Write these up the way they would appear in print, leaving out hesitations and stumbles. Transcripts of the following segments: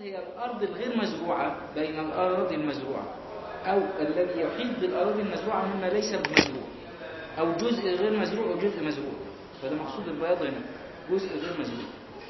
هي الأرض الغير مزروعة بين الأراضي المزروعة، أو الذي يحيط بالأراضي المزروعة مما ليس بمزروع، أو جزء غير مزروع وجزء مزروع. فده مقصود البياض هنا، جزء غير مزروع.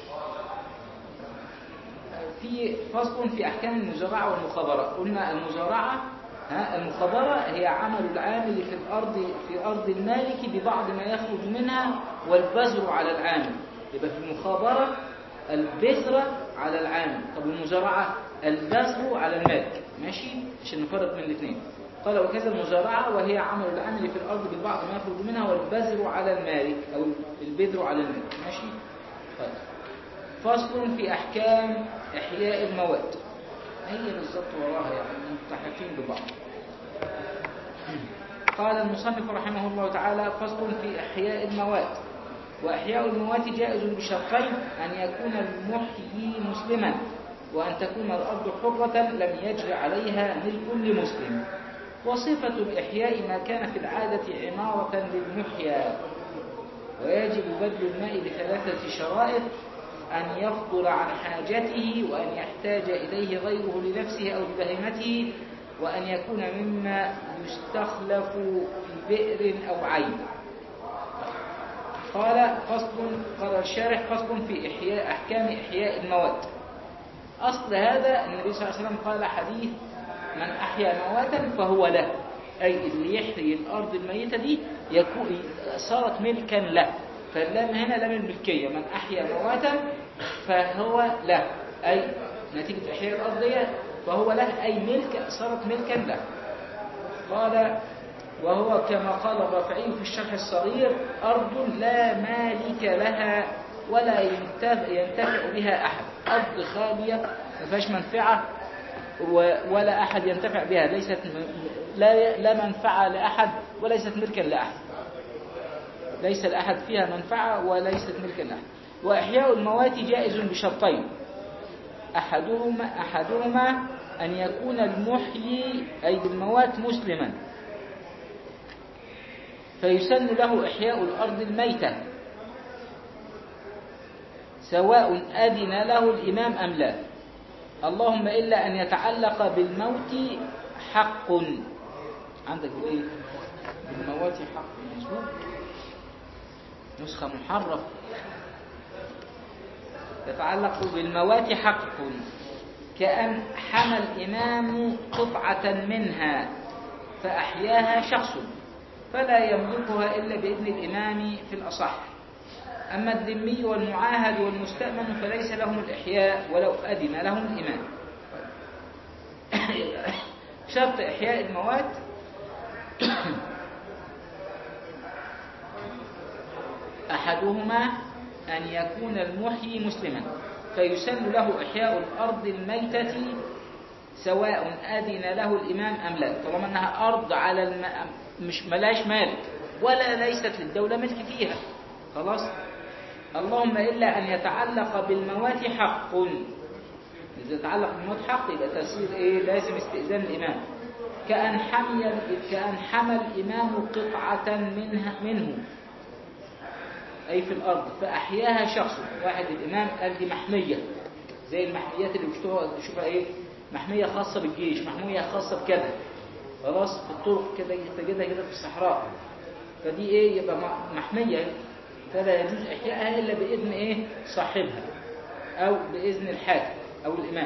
في فصل في أحكام المزارعة والمخابرة. قلنا المخابرة هي عمل العامل في أرض المالك ببعض ما يخرج منها والبذر على العامل. يبقى في المخابرة البذرة على العامل. طب المزارعة البذر على المالك. ماشي، عشان نفرق بين الاثنين. قال وكذا المزارعة وهي عمل العامل في الأرض ببعض ما يخرج منها والبذر على المالك، أو البذر على المالك. ماشي. طيب. فصل في أحكام إحياء المواد. هي بالضبط وراها، يعني ملتحقين ببعض. قال المصنف رحمه الله تعالى: فصل في إحياء المواد. وإحياء المواد جائز بشرطين: أن يكون المحيي مسلما، وأن تكون الأرض حرة لم يجر عليها ملك لمسلم. وصفة الإحياء ما كان في العادة عمارة للمحيا. ويجب بذل الماء بثلاثة شرائط: أن يفضل عن حاجته، وأن يحتاج إليه غيره لنفسه أو لبهيمته، وأن يكون مما يستخلف في بئر أو عين. قال الشارح: فصل في أحكام إحياء المواد. أصل هذا النبي صلى الله عليه وسلم قال حديث: من أحيا مواتا فهو له، أي اللي يحيي الأرض الميتة دي صارت ملكا له. فاللام هنا لام الملكية. من أحيا مواتا فهو له، أي نتيجة إحياء الأرض دي فهو له، أي ملك، صارت ملكا له. قال: وهو كما قال الرافعي في الشرح الصغير: أرض لا مالك لها ولا ينتفع بها أحد. أرض خالية ما فيهاش منفعة ولا أحد ينتفع بها، ليست لا منفعة لأحد وليست ملكا لأحد، ليس لأحد فيها منفعة وليست ملكا لأحد. وإحياء الموات جائز بشرطين: أحدهما أن يكون المحيي أي بالموات مسلما، فيسن له إحياء الأرض الميتة سواء أذن له الإمام أم لا، اللهم إلا أن يتعلق بالموت حق. عندك إيه؟ بالموت حق مظبوط، نسخة محرف. يتعلق بالموات حق، كأن حمى الإمام قطعة منها فأحياها شخص فلا يملكها إلا بإذن الإمام في الأصح. أما الذمي والمعاهد والمستأمن فليس لهم الإحياء ولو أذن لهم الإمام. شرط إحياء الموات أحدهما أن يكون المحيي مسلما، فيسن له إحياء الأرض الميتة سواء أذن له الإمام أم لا، طالما أنها أرض على مش ملاش مالك ولا ليست للدولة ملك فيها، خلاص. اللهم إلا أن يتعلق بالموات حق. إذا يتعلق بالموت حق يبقى تسير إيه؟ لازم استئذان الإمام. كأن حمى الإمام قطعة منه أي في الأرض فأحياها شخص واحد. الإمام قال دي محمية زي المحميات اللي بتشوفها إيه؟ محمية خاصة بالجيش، محمية خاصة بكذا، خلاص. في الطرق كده تجدها كده في الصحراء، فدي إيه؟ يبقى محمية، فلا يجوز إحيائها إلا بإذن إيه؟ صاحبها أو بإذن الحاكم أو الإمام.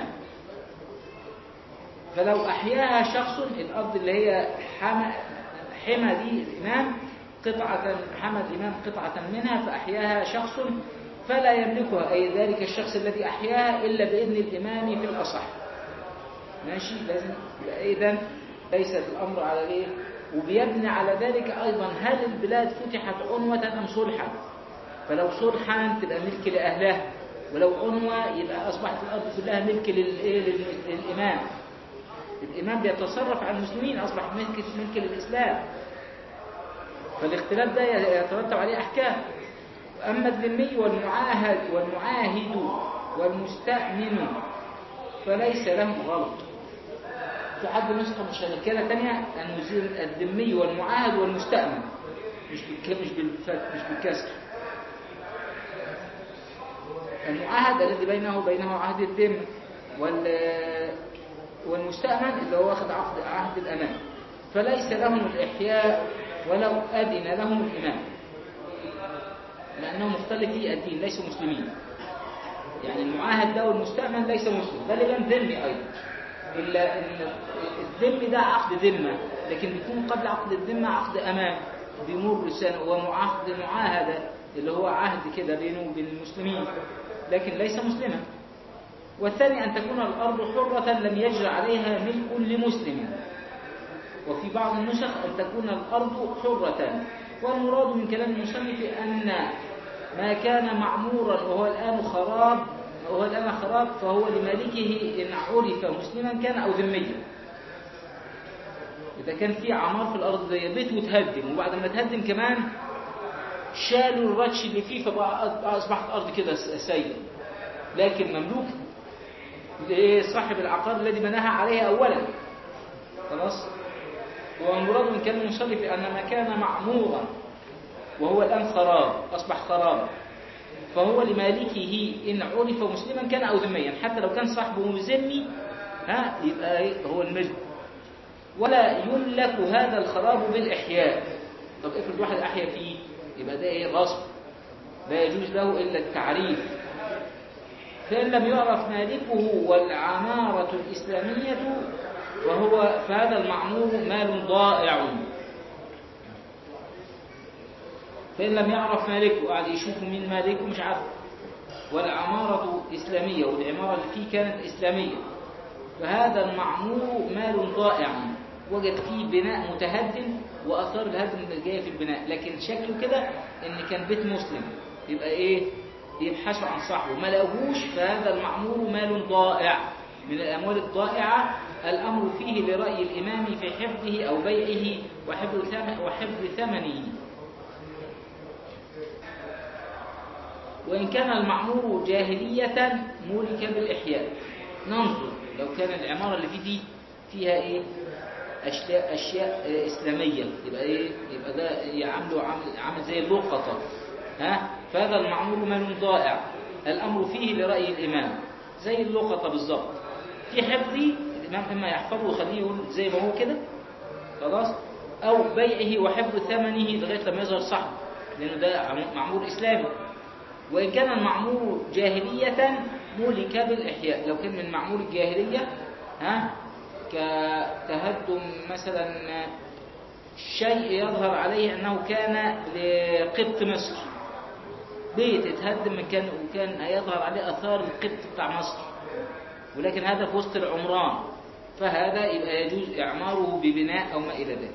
فلو أحياها شخص، الأرض اللي هي حمى دي الإمام حمى الإمام قطعة منها فأحياها شخص فلا يملكها، أي ذلك الشخص الذي أحياها إلا بإذن الإمام في الأصح. ماشي، لازم. إذن ليس الأمر على إيه؟ وبيبني على ذلك أيضا هل البلاد فتحت عنوة أم صلحا؟ فلو صلحا تبقى ملك لأهلها، ولو عنوة يبقى أصبحت الأرض كلها ملك للإمام. الإمام بيتصرف على المسلمين، أصبح ملك للإسلام. فالاختلاف ده يترتب عليه أحكام. أما الذمي والمعاهد والمستأمن فليس لهم غلط. في حد نسخة مشكلة تانية أن نزيل الذمي والمعاهد والمستأمن، مش بالكسر. المعاهد الذي بينه عهد الذمة، والمستأمن اللي هو واخد عهد الأمان، فليس لهم الإحياء ولو أذن لهم الإمام، لأنهم مختلفي الدين ليسوا مسلمين. يعني المعاهد ده والمستأمن ليس مسلم، غالبا ذمي أيضا. الذم ده عقد ذمة، لكن بيكون قبل عقد الذمة عقد أمان بيمر سنة، وعقد معاهدة اللي هو عهد كده بينه وبين المسلمين، لكن ليس مسلما. والثاني أن تكون الأرض حرة لم يجرى عليها ملك لمسلم، وفي بعض النسخ أن تكون الأرض حرة. والمراد من كلام المصنف أن ما كان معمورا وهو الآن خراب فهو لمالكه إن عرف مسلما كان أو ذميا. إذا كان في عمار في الأرض زي بيت وتهدم، وبعد ما تهدم كمان شالوا الرتش اللي فيه، فأصبحت الأرض كده سيدة، لكن مملوك صاحب العقار الذي بناها عليها أولا. خلاص. والمراد من كلام المصنف أن ما كان معمورا وهو الآن خراب أصبح خراب فهو لمالكه إن عرف مسلما كان أو ذميا، حتى لو كان صاحبه ذمي يبقى هو الملك. ولا يملك هذا الخراب بالإحياء. طب افرض واحد أحيا فيه، يبقى ده غصب، لا يجوز له إلا التعريف. فإن لم يعرف مالكه والعمارة الإسلامية فهذا المعمور مال ضائع. فإن لم يعرف مالكه، قاعد يشوف مين مالكه مش عارف، والعمارة إسلامية والعمارة اللي فيه كانت إسلامية، فهذا المعمور مال ضائع وجد فيه بناء متهدم وأثار الهدم اللي جاية في البناء، لكن شكله كده إن كان بيت مسلم، يبقى يبحثوا عن صاحبه ما لقوهوش، فهذا المعمور مال ضائع من الأموال الضائعة. الأمر فيه لرأي الإمام في حفظه أو بيعه وحفظ ثمنه. وإن كان المعمور جاهلية ملك بالإحياء. ننظر لو كان العمارة اللي فيه فيها أشياء إسلامية، يبقى ده يعملوا عمل زي اللقطة، فهذا المعمور مال ضائع. الأمر فيه لرأي الإمام زي اللقطة بالضبط. في حفظه الإمام إما يحفظه ويخليه زي ما هو كده خلاص، أو بيعه وحفظ ثمنه لغاية لما يظهر صاحبه، لأنه ده معمور إسلامي. وإن كان المعمور جاهلية ملك بالإحياء. لو كان من معمور الجاهلية كتهدم مثلا شيء يظهر عليه أنه كان لقبط مصر، بيت اتهدم من وكان يظهر عليه أثار القبط بتاع مصر، ولكن هذا في وسط العمران، فهذا يبقى يجوز إعماره ببناء أو ما إلى ذلك.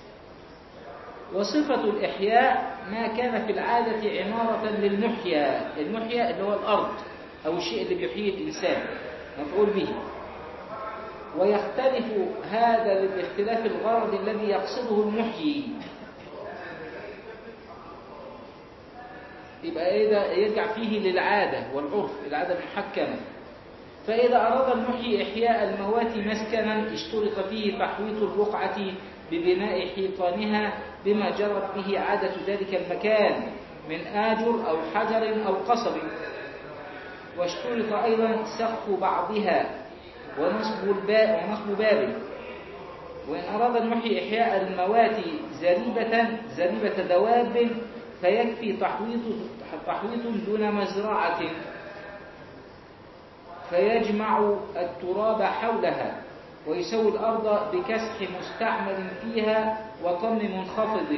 وصفة الإحياء ما كان في العادة عمارة للمحيا. المحيا اللي هو الأرض أو الشيء اللي بيحيي الإنسان مفعول به. ويختلف هذا لاختلاف الغرض الذي يقصده المحيي. يبقى إذا يرجع فيه للعادة والعرف، العادة المحكمة. فإذا أراد المحيي إحياء الموات مسكنا اشترط فيه تحويط البقعة ببناء حيطانها بما جرت به عادة ذلك المكان من آجر أو حجر أو قصب. واشترط أيضا سقف بعضها ونصب باب. وإن أراد المحيي إحياء الموات زريبة دواب فيكفي تحويط دون مزرعة، فيجمع التراب حولها ويسوي الأرض بكسح مستعمل فيها وطم منخفض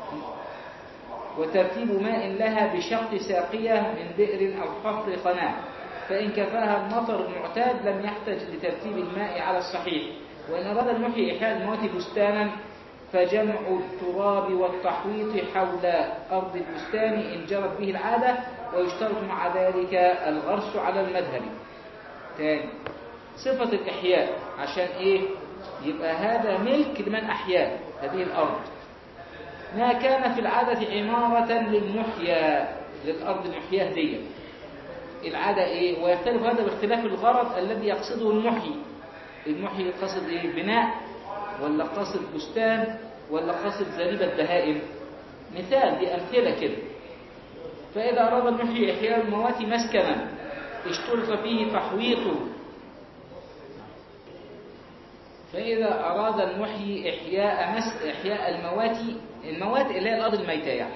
وترتيب ماء لها بشق ساقية من بئر أو حفر قناة، فإن كفاها المطر المعتاد لم يحتج لترتيب الماء على الصحيح. وإن أراد المحيي إحياء الموات بستانا فجمع التراب والتحويط حول أرض البستان إن جرت به العادة، ويشترط مع ذلك الغرس على المذهب. تاني صفة الإحياء عشان يبقى هذا ملك لمن أحيا هذه الأرض. ما كان في العادة عمارة للأرض المحياه دي العادة ويختلف هذا باختلاف الغرض الذي يقصده المحيي قصد بناء ولا قصد بستان ولا قصد زريبة بهائم. مثال دي أمثلة كده. فإذا أراد المحيي إحياء الموات مسكنا اشترط فيه تحويطه فإذا أراد المحيي إحياء الموات اللي هي الأرض الميتة يعني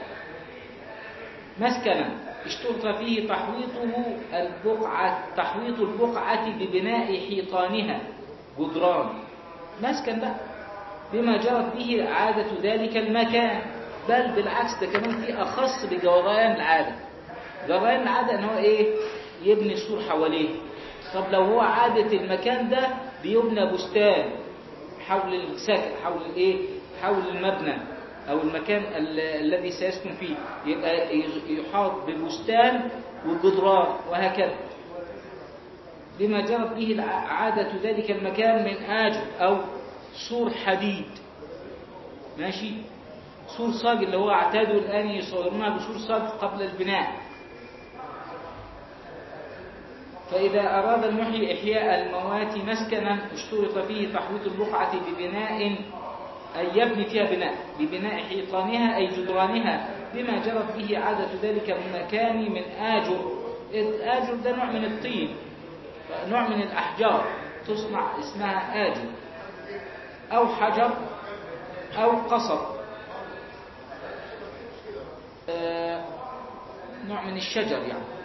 مسكنا اشترط فيه تحويط البقعة ببناء حيطانها جدران مسكن بقى بما جرت به عادة ذلك المكان، بل بالعكس ده كمان في أخص بجريان العادة. جريان العادة إن هو إيه؟ يبني سور حواليه. طب لو هو عادة المكان ده بيبنى بستان حول السكن، حول الإيه؟ حول المبنى أو المكان الذي سيسكن فيه، يبقى يحاط ببستان وجدران وهكذا. بما جرت به عادة ذلك المكان من آجر أو سور حديد، ماشي، سور صاج اللي هو اعتادوا الآن يصورونها بسور صاج قبل البناء. فإذا أراد المحيي إحياء الموات مسكنا اشترط فيه تحويط البقعة ببناء أي يبني فيها بناء ببناء حيطانها أي جدرانها بما جرت به عادة ذلك المكان من آجر. آجر ده نوع من الطين، نوع من الأحجار تصنع اسمها آجر، أو حجر أو قصب، نوع من الشجر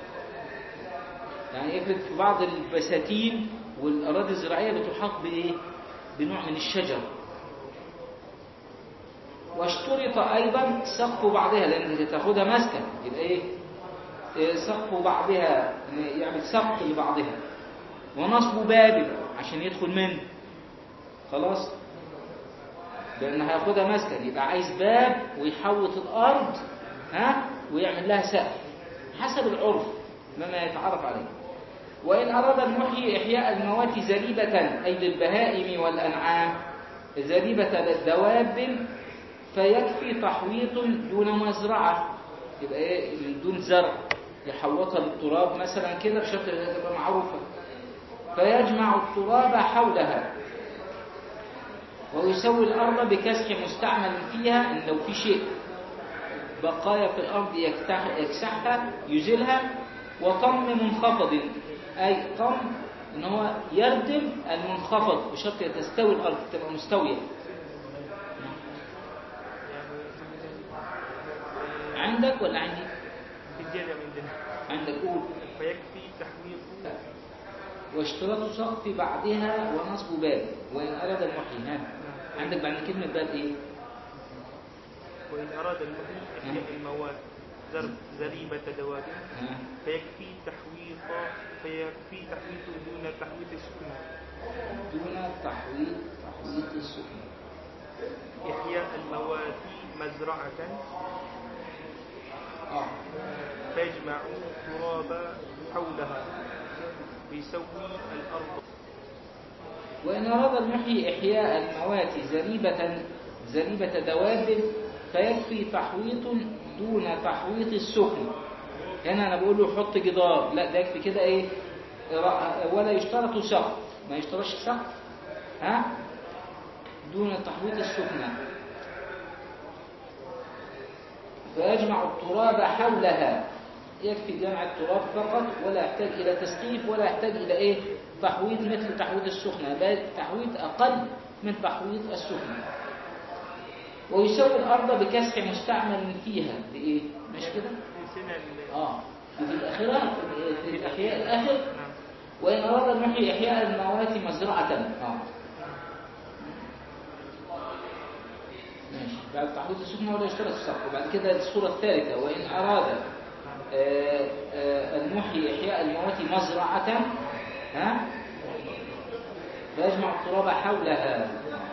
يعني افرض في بعض البساتين والأراضي الزراعية بتحاط بإيه؟ بنوع من الشجر. واشترط أيضا سقف بعضها، لأن تاخدها مسكن يبقى إيه؟ سقف بعضها، يعني سقف لبعضها. ونصب باب عشان يدخل منه، خلاص، لأن هياخدها مسكن يبقى عايز باب ويحوط الأرض ويعمل لها سقف حسب العرف مما يتعرف عليه. وإن أراد المحيي إحياء الموات زريبة أي للبهائم والأنعام، زريبة للدواب، فيكفي تحويط دون مزرعة، يبقى إيه؟ من دون زرع، يحوطها بالتراب مثلا كده بشرط أن تبقى معروفة. فيجمع التراب حولها ويسوي الأرض بكسح مستعمل فيها، إن لو في شيء بقايا في الأرض يكسحها يزيلها. وطم منخفض أي طم إن هو يردم المنخفض بشرط تستوي الأرض تبقى مستوية. عندك ولا عندي؟ عندك قول. فيكفي تحويط واشتراط سقف بعدها ونصب باب وإن أراد المحيي. عندك بعد كلمة باب إيه؟ وإن أراد المحيي إحياء الموات زريبة دواب فيكفي تحويط دون تحويط السكنى. دون تحويط السكنى. إحياء الموات مزرعة فيجمع التراب حولها ويسوي الأرض. وإن أراد المحيي إحياء الموات زريبة دواب فيكفي تحويط دون تحويط السكن. هنا أنا بقول له حط جدار، لا ده يكفي كده إيه؟ ولا يشترط سقف، ما يشترطش سقف دون تحويط السكن. فيجمع التراب حولها، يكفي جمع التراب فقط ولا يحتاج إلى تسقيف ولا يحتاج إلى إيه؟ تحويط مثل تحويط السخنة، بل تحويط أقل من تحويط السخنة. ويسوي الأرض بكسح مستعمل فيها بإيه؟ مش كده؟ في الأخيرة في الأحياء الآخر. وإن أراد المحيي إحياء الموات مزرعة ماشي. بعد تحويط السخنة ولا يشترط السقف. وبعد كده الصورة الثالثة وإن أراد المحيي إحياء الموات مزرعة فيجمع التراب حولها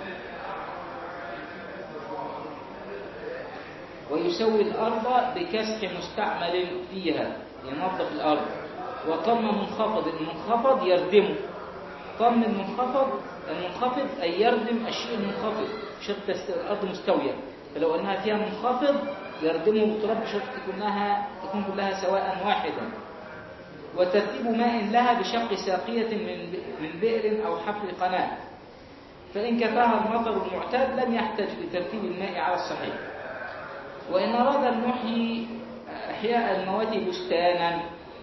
ويسوي الأرض بكسح مستعمل فيها، ينظف الأرض. وطم منخفض، المنخفض يردمه. طم المنخفض أي يردم الشيء المنخفض بشرط الأرض مستوية، فلو أنها فيها منخفض يردمه بالتراب بشرط تكون كلها سواء واحدا. وترتيب ماء لها بشق ساقية من بئر أو حفر قناة، فإن كفاها المطر المعتاد لم يحتج لترتيب الماء على الصحيح. وإن أراد المحيي إحياء الموات بستانا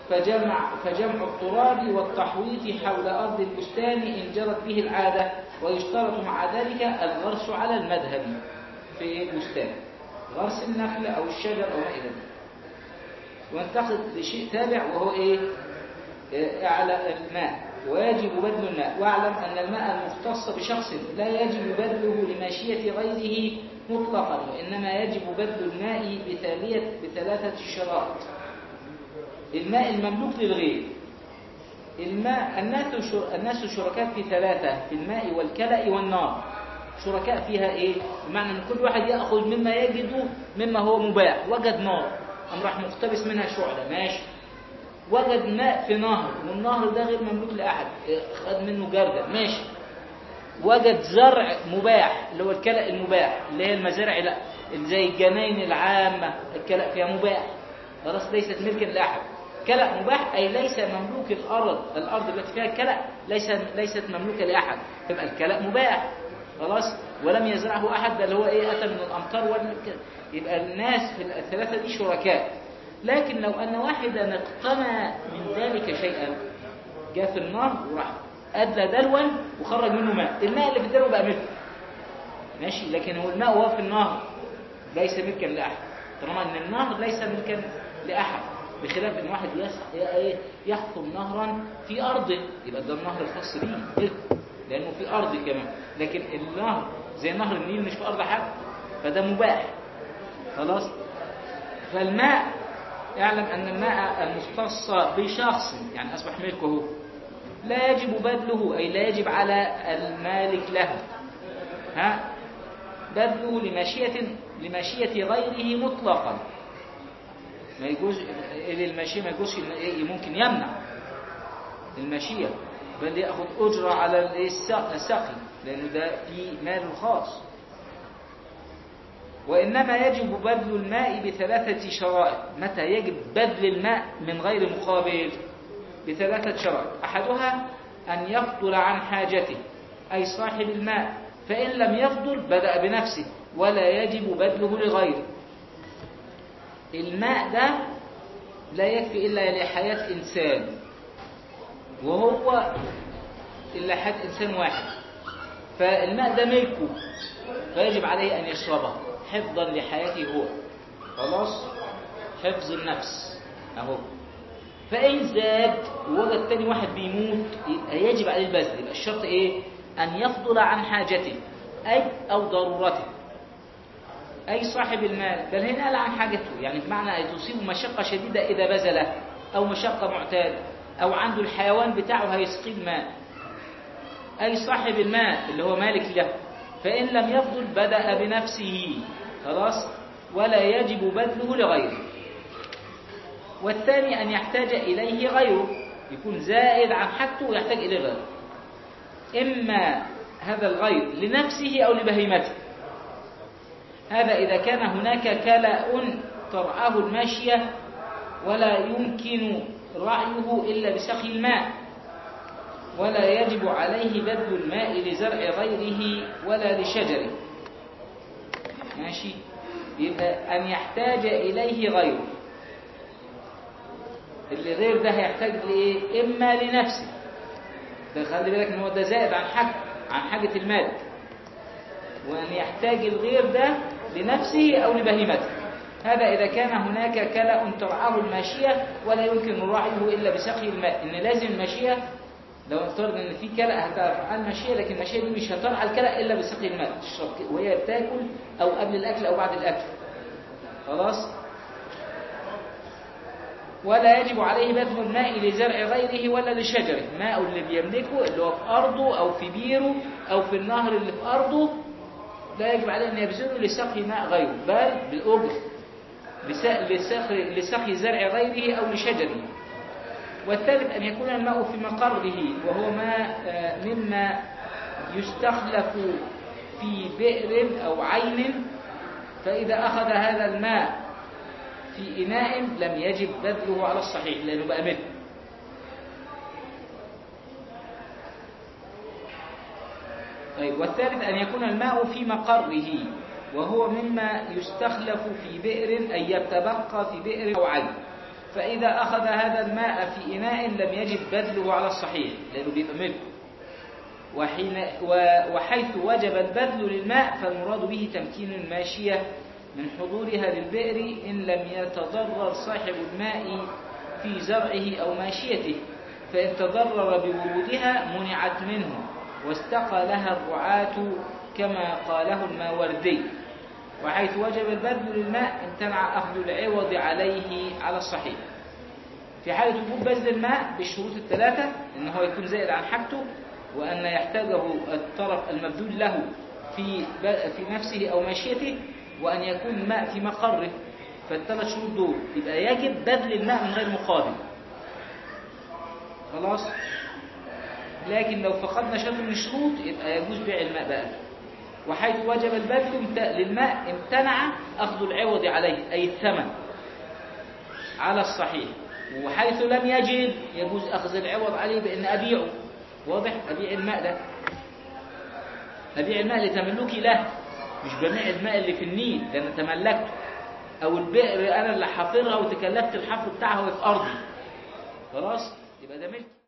فجمع التراب والتحويط حول أرض البستان إن جرت به العادة، ويشترط مع ذلك الغرس على المذهب في البستان، غرس النخل أو الشجر أو ما إلى ذلك. وانتقد لشيء تابع وهو إيه؟ على الماء، ويجب بذل الماء. واعلم أن الماء المختص بشخص لا يجب بذله لماشية غيره مطلقا، وإنما يجب بذل الماء بثلاثة شرائط. الماء المملوك للغير، الماء الناس شركاء في ثلاثة: في الماء والكلأ والنار. شركاء فيها إيه؟ بمعنى أن كل واحد يأخذ مما يجده مما هو مباح. وجد نار أم راح مقتبس منها شعلة، ماشي. وجد ماء في نهر والنهر ده غير مملوك لأحد، خد منه جردل، ماشي. وجد زرع مباح اللي هو الكلأ المباح، اللي هي المزارع لا زي الجناين العامة، الكلأ فيها مباح، خلاص ليست ملكا لأحد. كلأ مباح أي ليس مملوك الأرض التي فيها الكلأ ليست مملوكة لأحد، يبقى الكلأ مباح خلاص، ولم يزرعه أحد، اللي هو إيه؟ أتى من الأمطار يبقى الناس في الثلاثة دي شركاء. لكن لو أن واحدا اقتنى من ذلك شيئا، جاء في النهر وراح أدلى دلوا وخرج منه ماء، الماء اللي في الدلو بقى ملك، ماشي. لكن هو الماء وهو في النهر ليس ملكا لأحد، طالما أن النهر ليس ملكا لأحد، بخلاف أن واحد يحفر نهرا في أرضه، يبقى ده النهر الخاص به ملك لأنه في أرض كمان. لكن النهر زي نهر النيل مش في أرض حد، فده مباح خلاص. فالماء يعلم أن الماء المختص بشخص يعني أصبح ملكه لا يجب بذله، أي لا يجب على المالك له بذله لماشية غيره مطلقا. ما يجوز للماشية، ما يجوزش ممكن يمنع الماشية، بل يأخذ أجرة على السقي لأنه ده في مال خاص. وإنما يجب بذل الماء بثلاثة شرائط. متى يجب بذل الماء من غير مقابل؟ بثلاثة شرائط. أحدها أن يفضل عن حاجته، أي صاحب الماء، فإن لم يفضل بدأ بنفسه ولا يجب بذله لغيره. الماء ده لا يكفي إلا لحياة إنسان، وهو إلا حياة إنسان واحد، فالماء ده ملكه فيجب عليه أن يشربه حفظا لحياته هو، خلاص، حفظ النفس أهو. فإن زاد ووجد تاني واحد بيموت يبقى يجب عليه البذل. يبقى الشرط إيه؟ أن يفضل عن حاجته أو ضرورته، أي صاحب المال. بل هنا قال عن حاجته، يعني بمعنى أن تصيب مشقة شديدة إذا بذله، أو مشقة معتادة، أو عنده الحيوان بتاعه هيسقي الماء، أي صاحب الماء اللي هو مالك له. فإن لم يفضل بدأ بنفسه خلاص، ولا يجب بذله لغيره. والثاني أن يحتاج إليه غيره، يكون زائد عن حاجته ويحتاج إليه غيره، إما هذا الغير لنفسه أو لبهيمته. هذا إذا كان هناك كلأ ترعاه الماشية ولا يمكن رعيه إلا بسقي الماء، ولا يجب عليه بذل الماء لزرع غيره ولا لشجره، ماشي. يبقى أن يحتاج إليه غيره، اللي غير ده هيحتاج لإيه؟ إما لنفسه، ده خلي بالك إن هو ده زائد عن حاجة المالك، وأن يحتاج الغير ده لنفسه أو لبهيمته. هذا إذا كان هناك كلأ ترعاه الماشية ولا يمكن رعيه إلا بسقي الماء. إن لازم الماشية، لو افترض إن في كلأ هترعى الماشية، لكن الماشية دي مش هترعى الكلأ إلا بسقي الماء، تشرب وهي بتاكل أو قبل الأكل أو بعد الأكل، خلاص. ولا يجب عليه بذل الماء لزرع غيره ولا لشجره. ماء اللي بيملكه اللي هو في أرضه أو في بيره أو في النهر اللي في أرضه لا يجب عليه أن يبذله لسقي ماء غيره، بل بالأجر لسقي زرع غيره أو لشجره. والثالث أن يكون الماء في مقره، وهو مما يستخلف في بئر أو عين، فإذا أخذ هذا الماء في إناء لم يجب بذله على الصحيح لأنه بقى ملك. طيب، والثالث أن يكون الماء في مقره، وهو مما يستخلف في بئر، أي يتبقى في بئر أو عين، فإذا أخذ هذا الماء في إناء لم يجب بذله على الصحيح لأنه بيبقى ملكه. وحيث وجب البذل للماء فالمراد به تمكين الماشية من حضورها للبئر إن لم يتضرر صاحب الماء في زرعه أو ماشيته، فإن تضرر بورودها منعت منه واستقى لها الرعاة كما قاله الماوردي. وحيث وجب البذل للماء امتنع أخذ العوض عليه على الصحيح. في حالة وجوب بذل الماء بالشروط الثلاثة إن هو يكون زائد عن حاجته، وأن يحتاجه الطرف المبذول له في نفسه أو ماشيته، وأن يكون الماء في مقره. فالثلاث شروط دول يبقى يجب بذل الماء من غير مقابل. خلاص. لكن لو فقدنا شرط من الشروط يبقى يجوز بيع الماء بقى. وحيث وجب البذل للماء امتنع أخذ العوض عليه أي الثمن على الصحيح. وحيث لم يجب يجوز أخذ العوض عليه بأن أبيعه. واضح؟ أبيع الماء ده، أبيع الماء لتملكي له، مش ببيع الماء اللي في النيل لأن تملكته، أو البئر أنا اللي حافرها وتكلفت الحفر بتاعها وفي أرضي. خلاص؟ يبقى ده ملك.